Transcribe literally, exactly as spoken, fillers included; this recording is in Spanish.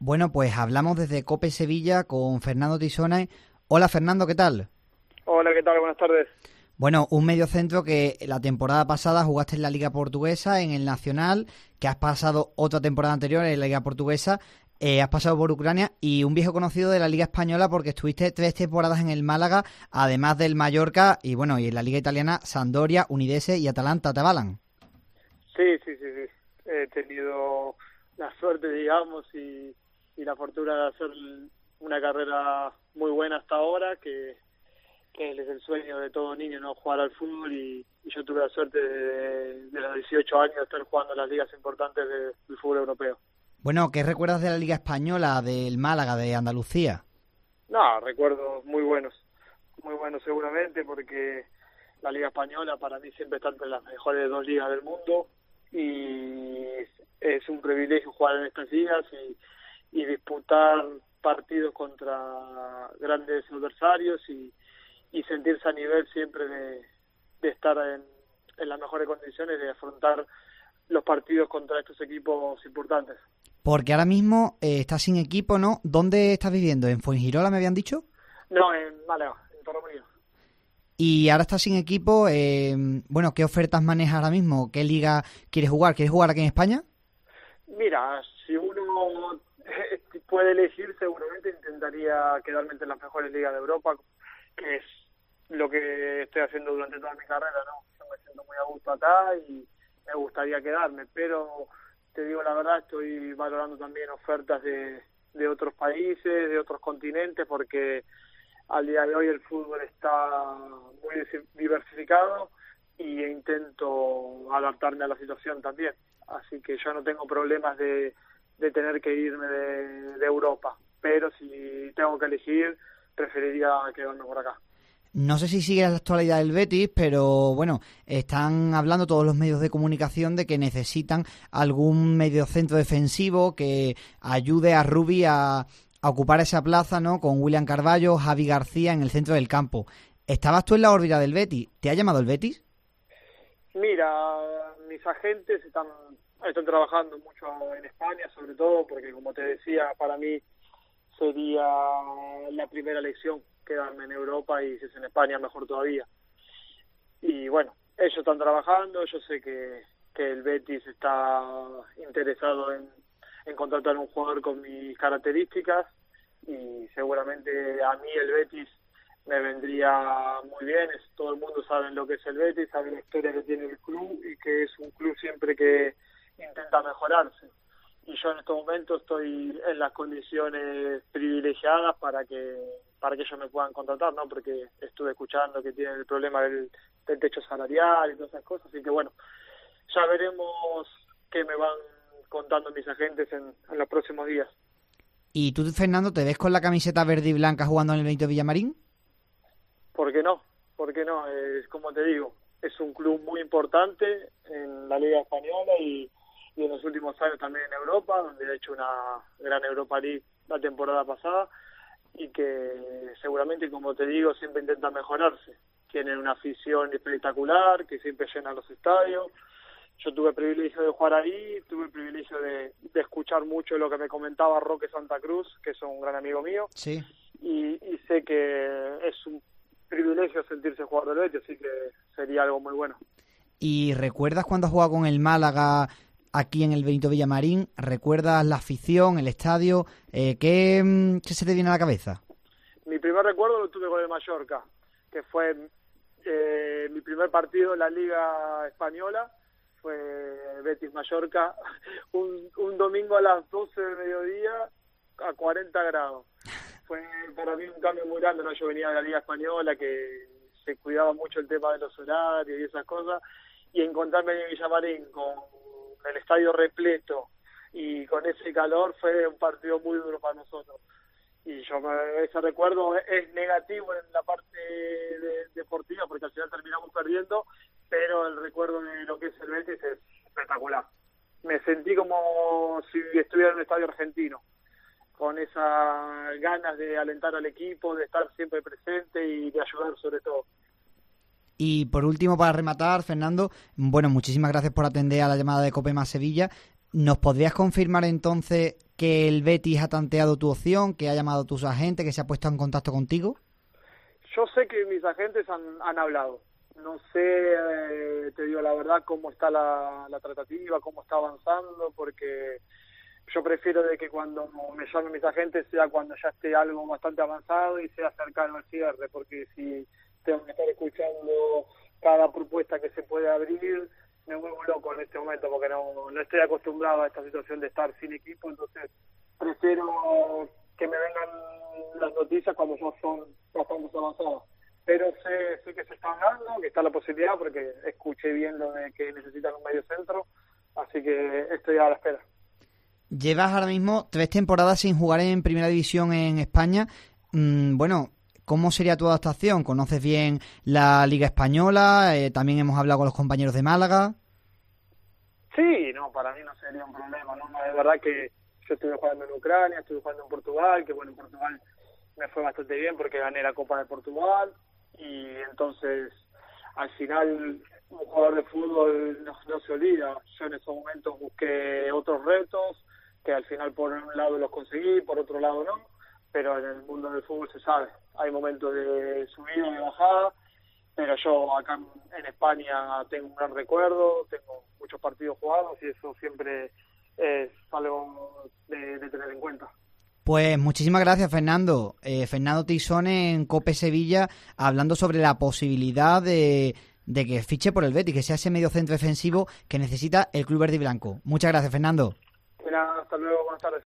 Bueno, pues hablamos desde COPE Sevilla con Fernando Tisone. Hola Fernando, ¿qué tal? Hola, ¿qué tal? Buenas tardes. Bueno, un mediocentro que la temporada pasada jugaste en la Liga Portuguesa, en el Nacional, que has pasado otra temporada anterior en la Liga Portuguesa, eh, has pasado por Ucrania y un viejo conocido de la Liga Española porque estuviste tres temporadas en el Málaga, además del Mallorca y bueno, y en la Liga Italiana, Sampdoria, Udinese y Atalanta, ¿te avalan? Sí, sí, sí, sí. He tenido la suerte, digamos, y, y la fortuna de hacer una carrera muy buena hasta ahora, que, que es el sueño de todo niño, ¿no? Jugar al fútbol, y, y yo tuve la suerte de, de los dieciocho años de estar jugando en las ligas importantes de, del fútbol europeo. Bueno, ¿qué recuerdas de la Liga Española, del Málaga, de Andalucía? No, recuerdos muy buenos, muy buenos seguramente, porque la Liga Española para mí siempre está entre las mejores dos ligas del mundo, y es un privilegio jugar en estas ligas y, y disputar partidos contra grandes adversarios y, y sentirse a nivel siempre de, de estar en, en las mejores condiciones de afrontar los partidos contra estos equipos importantes. Porque ahora mismo eh, estás sin equipo, ¿no? ¿Dónde estás viviendo? ¿En Fuengirola me habían dicho? No, en Málaga, en Torremolinos. Y ahora estás sin equipo, eh, bueno, ¿qué ofertas manejas ahora mismo? ¿Qué liga quieres jugar? ¿Quieres jugar aquí en España? Mira, si uno puede elegir, seguramente intentaría quedarme entre las mejores ligas de Europa, que es lo que estoy haciendo durante toda mi carrera, ¿no? Yo me siento muy a gusto acá y me gustaría quedarme, pero te digo la verdad, estoy valorando también ofertas de, de otros países, de otros continentes, porque al día de hoy el fútbol está muy diversificado y intento adaptarme a la situación también. Así que yo no tengo problemas de, de tener que irme de, de Europa, pero si tengo que elegir, preferiría quedarme por acá. No sé si sigues la actualidad del Betis, pero bueno, están hablando todos los medios de comunicación de que necesitan algún mediocentro defensivo que ayude a Rubi a, a ocupar esa plaza, ¿no? Con William Carvalho, Javi García en el centro del campo. ¿Estabas tú en la órbita del Betis? ¿Te ha llamado el Betis? Mira, mis agentes están, están trabajando mucho en España, sobre todo porque, como te decía, para mí sería la primera elección quedarme en Europa, y si es en España mejor todavía. Y bueno, ellos están trabajando, yo sé que, que el Betis está interesado en, en contratar un jugador con mis características, y seguramente a mí el Betis me vendría muy bien. Es, todo el mundo sabe lo que es el Betis, sabe la historia que tiene el club y que es un club siempre que intenta mejorarse. Y yo en estos momentos estoy en las condiciones privilegiadas para que para que ellos me puedan contratar, ¿no? Porque estuve escuchando que tienen el problema del, del techo salarial y todas esas cosas, así que bueno, ya veremos qué me van contando mis agentes en, en los próximos días. ¿Y tú, Fernando, te ves con la camiseta verde y blanca jugando en el Benito Villamarín? ¿Por qué no? ¿Por qué no? Es como te digo, es un club muy importante en la Liga Española y, y en los últimos años también en Europa, donde ha hecho una gran Europa League la temporada pasada, y que seguramente, como te digo, siempre intenta mejorarse. Tienen una afición espectacular, que siempre llena los estadios. Yo tuve el privilegio de jugar ahí, tuve el privilegio de, de escuchar mucho lo que me comentaba Roque Santa Cruz, que es un gran amigo mío. Sí. Y, y sé que es un privilegio sentirse jugador del Betis, así que sería algo muy bueno. ¿Y recuerdas cuando has jugado con el Málaga aquí en el Benito Villamarín? ¿Recuerdas la afición, el estadio? Eh, ¿qué, ¿Qué se te viene a la cabeza? Mi primer recuerdo lo tuve con el Mallorca, que fue eh, mi primer partido en la Liga Española, fue Betis-Mallorca, un, un domingo a las doce del mediodía a cuarenta grados. Fue para mí un cambio muy grande, ¿no? Yo venía de la Liga Española, que se cuidaba mucho el tema de los horarios y esas cosas, y encontrarme en Villamarín con el estadio repleto y con ese calor fue un partido muy duro para nosotros. Y yo ese recuerdo es negativo en la parte de, deportiva, porque al final terminamos perdiendo, pero el recuerdo de lo que es el Betis es espectacular. Me sentí como si estuviera en un estadio argentino, con esas ganas de alentar al equipo, de estar siempre presente y de ayudar sobre todo. Y por último, para rematar, Fernando, bueno, muchísimas gracias por atender a la llamada de COPE Más Sevilla. ¿Nos podrías confirmar entonces que el Betis ha tanteado tu opción, que ha llamado a tus agentes, que se ha puesto en contacto contigo? Yo sé que mis agentes han, han hablado. No sé, eh, te digo la verdad, cómo está la, la tratativa, cómo está avanzando, porque yo prefiero de que cuando me llamen mis agentes sea cuando ya esté algo bastante avanzado y sea cercano al cierre, porque si tengo que estar escuchando cada propuesta que se puede abrir, me vuelvo loco en este momento, porque no, no estoy acostumbrado a esta situación de estar sin equipo, entonces prefiero que me vengan las noticias cuando ya son bastante avanzadas. Pero sé, sé que se está hablando, que está la posibilidad, porque escuché bien lo de que necesitan un medio centro, así que estoy a la espera. Llevas ahora mismo tres temporadas sin jugar en Primera División en España. Mm, bueno, ¿cómo sería tu adaptación? ¿Conoces bien la Liga Española? Eh, también hemos hablado con los compañeros de Málaga. Sí, no, para mí no sería un problema, ¿no? Es verdad que yo estuve jugando en Ucrania, estuve jugando en Portugal, que bueno, en Portugal me fue bastante bien porque gané la Copa de Portugal, y entonces al final un jugador de fútbol no, no se olvida. Yo en esos momentos busqué otros retos que al final por un lado los conseguí, por otro lado no, pero en el mundo del fútbol se sabe, hay momentos de subida y de bajada, pero yo acá en España tengo un gran recuerdo, tengo muchos partidos jugados y eso siempre es algo de, de tener en cuenta. Pues muchísimas gracias, Fernando. Eh, Fernando Tizone en COPE Sevilla, hablando sobre la posibilidad de, de que fiche por el Betis, que sea ese medio centro defensivo que necesita el club verde y blanco. Muchas gracias, Fernando. Mira, hasta luego, buenas tardes.